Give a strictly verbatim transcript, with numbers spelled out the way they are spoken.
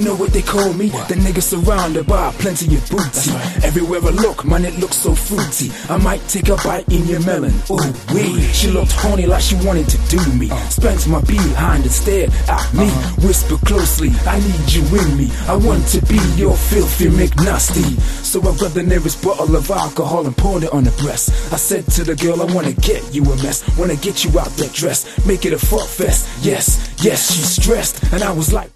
know what they call me? What? The nigga surrounded by plenty of booty. Right. Everywhere I look, man, it looks so fruity. I might take a bite in your melon. Ooh wee. She looked horny like she wanted to do me. Uh. Spanked my behind and stared at me. Uh-huh. Whisper closely, I need you in me. I want to be your filthy McNasty. So I got the nearest bottle of alcohol and poured it on her breast. I said to the girl, I wanna get you a mess. Wanna get you out that dress, make it a fuck fest. Yes, yes, she's stressed. And I was like,